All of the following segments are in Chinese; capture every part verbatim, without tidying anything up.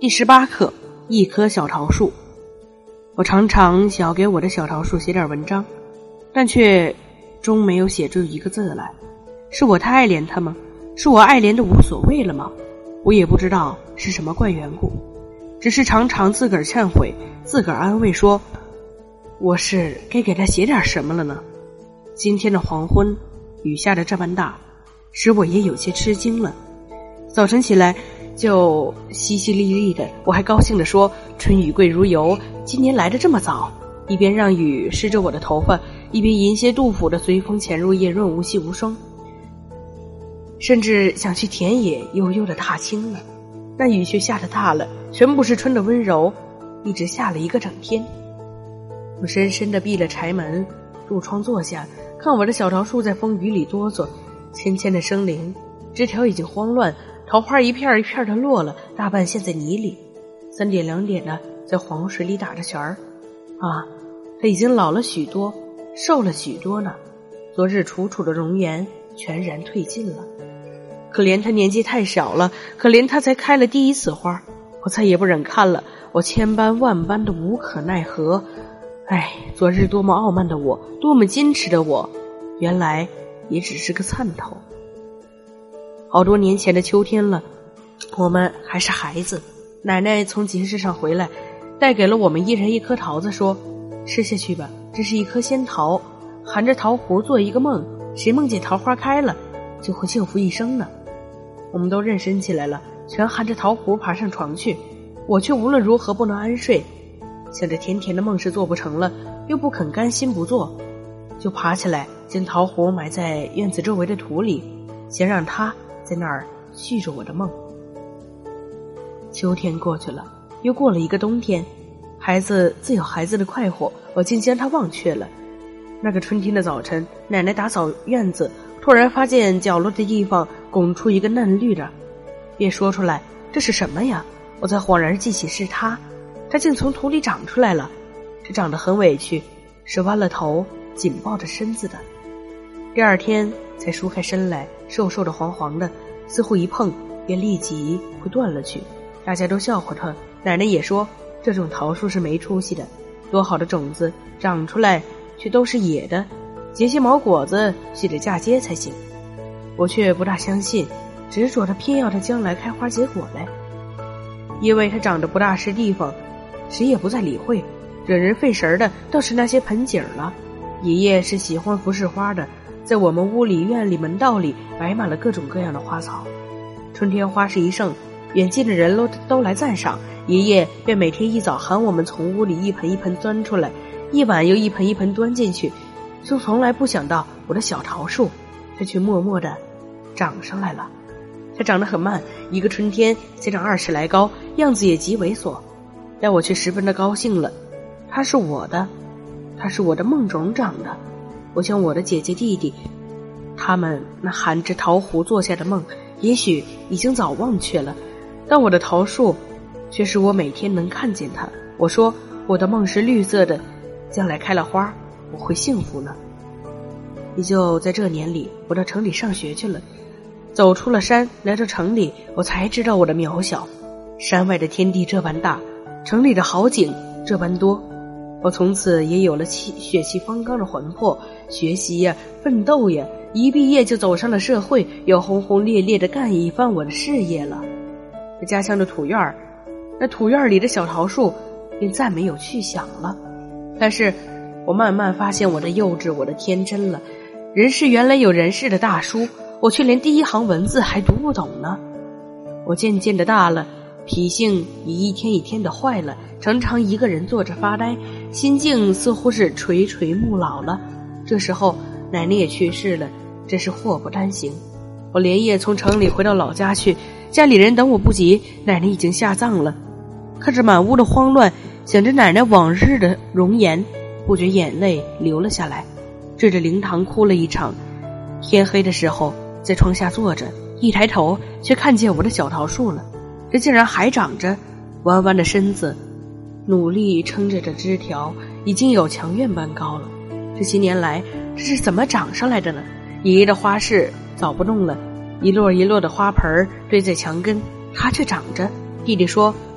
第十八课，一棵小桃树。我常常想要给我的小桃树写点文章，但却终没有写出一个字来。是我太爱怜它吗？是我爱怜的无所谓了吗？我也不知道是什么怪缘故，只是常常自个儿忏悔，自个儿安慰说，我是该给他写点什么了呢？今天的黄昏，雨下的这般大，使我也有些吃惊了。早晨起来就淅淅沥沥的，我还高兴地说，春雨贵如油，今年来得这么早，一边让雨湿着我的头发，一边吟些杜甫的随风潜入夜润无息无声，甚至想去田野悠悠地踏青了。那雨却下得大了，全不是春的温柔，一直下了一个整天。我深深地闭了柴门，入窗坐下，看我的小桃树在风雨里哆嗦，纤纤的生灵，枝条已经慌乱，桃花一片一片的落了，大半陷在泥里，三点两点的在黄水里打着旋儿。啊，它已经老了许多，瘦了许多呢，昨日楚楚的容颜全然褪尽了。可怜他年纪太小了，可怜他才开了第一次花，我再也不忍看了，我千般万般的无可奈何。哎，昨日多么傲慢的我，多么矜持的我，原来也只是个窜头。好多年前的秋天了，我们还是孩子，奶奶从集市上回来，带给了我们一人一颗桃子，说，吃下去吧，这是一颗仙桃，含着桃核做一个梦，谁梦见桃花开了就会幸福一生呢。我们都认真起来了，全含着桃核爬上床去，我却无论如何不能安睡，想着甜甜的梦是做不成了，又不肯甘心不做，就爬起来将桃核埋在院子周围的土里，想让它在那儿续着我的梦。秋天过去了，又过了一个冬天，孩子自有孩子的快活，我竟将它忘却了。那个春天的早晨，奶奶打扫院子，突然发现角落的地方拱出一个嫩绿的，便说出来，这是什么呀？我才恍然记起是它，它竟从土里长出来了，是长得很委屈，是弯了头紧抱着身子的。第二天才梳开身来，瘦瘦的黄黄的，似乎一碰便立即会断了去。大家都笑话他，奶奶也说，这种桃树是没出息的，多好的种子长出来却都是野的，结些毛果子系着嫁接才行。我却不大相信，执着的偏要它将来开花结果来，因为它长得不大是地方，谁也不再理会，惹人费神的倒是那些盆景了。爷爷是喜欢服饰花的，在我们屋里院里门道里摆满了各种各样的花草，春天花市一盛，远近的人都都来赞赏，爷爷便每天一早喊我们从屋里一盆一盆钻出来，一碗又一盆一盆端进去，就从来不想到我的小桃树，它却默默地长上来了。它长得很慢，一个春天才长二十来高，样子也极猥琐，但我却十分的高兴了。它是我的，它是我的梦中长的。我将我的姐姐弟弟，他们那含着桃核做下的梦，也许已经早忘却了，但我的桃树却是我每天能看见它。我说，我的梦是绿色的，将来开了花，我会幸福呢。也就在这年里，我到城里上学去了，走出了山，来到城里，我才知道我的渺小。山外的天地这般大，城里的好景这般多，我从此也有了气血气方刚的魂魄，学习呀，奋斗呀，一毕业就走上了社会，又轰轰烈烈地干一番我的事业了。在家乡的土院儿，那土院里的小桃树便再没有去想了。但是我慢慢发现我的幼稚，我的天真了。人世原来有人世的大书，我却连第一行文字还读不懂呢。我渐渐的大了，脾性也一天一天的坏了，常常一个人坐着发呆，心境似乎是垂垂暮老了。这时候奶奶也去世了，真是祸不单行。我连夜从城里回到老家去，家里人等我不及，奶奶已经下葬了。看着满屋的慌乱，想着奶奶往日的容颜，不觉眼泪流了下来，对着灵堂哭了一场。天黑的时候在窗下坐着，一抬头却看见我的小桃树了，这竟然还长着，弯弯的身子努力撑着这枝条，已经有墙院般高了。这些年来这是怎么长上来的呢？爷爷的花市早不弄了，一摞一摞的花盆堆在墙根，它却长着。弟弟说，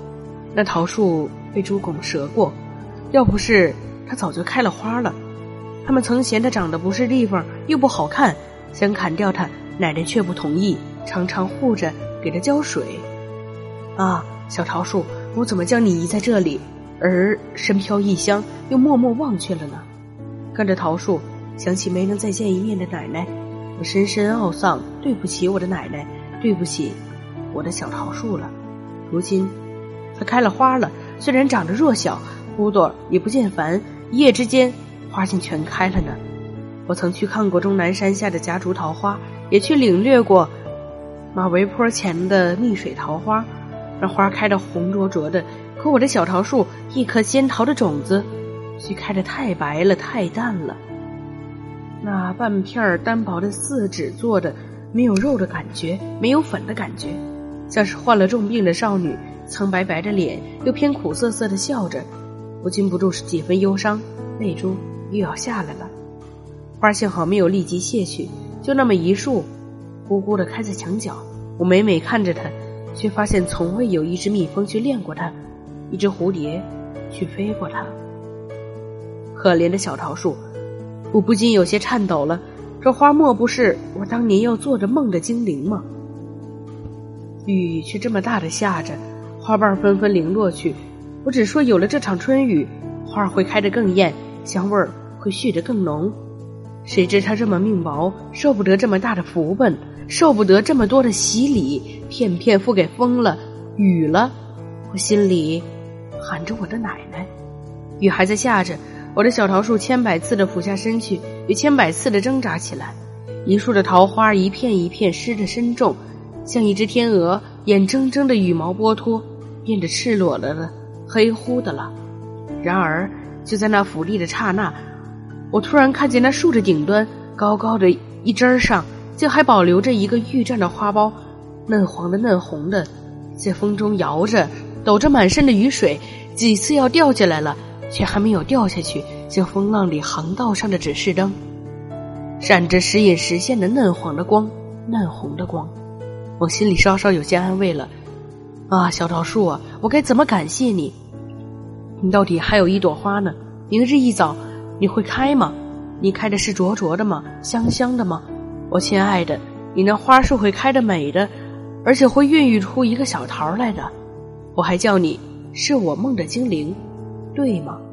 那桃树被猪拱折过，要不是它早就开了花了。他们曾嫌它长得不是地方，又不好看，想砍掉它，奶奶却不同意，常常护着给它浇水。啊，小桃树，我怎么将你遗在这里，而身飘异乡，又默默忘却了呢？看着桃树，想起没能再见一面的奶奶，我深深懊丧，对不起我的奶奶，对不起我的小桃树了。如今它开了花了，虽然长得弱小，骨朵也不见烦，一夜之间花竟全开了呢。我曾去看过终南山下的夹竹桃花，也去领略过马嵬坡前的蜜水桃花，那花开得红灼灼的，可我的小桃树一颗仙桃的种子却开得太白了，太淡了。那半片单薄的四指做的，没有肉的感觉，没有粉的感觉，像是患了重病的少女，苍白白的脸又偏苦涩涩的笑着。我禁不住是几分忧伤，泪珠又要下来了。花幸好没有立即谢去，就那么一束咕咕地开在墙角。我每每看着它，却发现从未有一只蜜蜂去恋过它，一只蝴蝶去飞过它。可怜的小桃树，我不禁有些颤抖了。这花莫不是我当年要做着梦的精灵吗？雨却这么大的下着，花瓣纷纷零落去。我只说有了这场春雨，花会开得更艳，香味儿会续得更浓。谁知它这么命薄，受不得这么大的福分，受不得这么多的洗礼，片片付给风了，雨了。我心里喊着我的奶奶。雨还在下着，我的小桃树千百次的俯下身去，又千百次的挣扎起来。一树的桃花一片一片湿得深重，像一只天鹅，眼睁睁的羽毛剥脱，变得赤裸了的，黑乎的了。然而就在那俯立的刹那，我突然看见那树的顶端高高的一枝上，竟还保留着一个预绽的花苞，嫩黄的嫩红的，在风中摇着，抖着满身的雨水，几次要掉下来了，却还没有掉下去，像风浪里航道上的指示灯，闪着时隐时现的嫩黄的光，嫩红的光。我心里稍稍有些安慰了。啊，小桃树啊，我该怎么感谢你？你到底还有一朵花呢，明日一早你会开吗？你开的是灼灼的吗？香香的吗？我亲爱的，你那花是会开得美的，而且会孕育出一个小桃来的。我还叫你是我梦的精灵，对吗？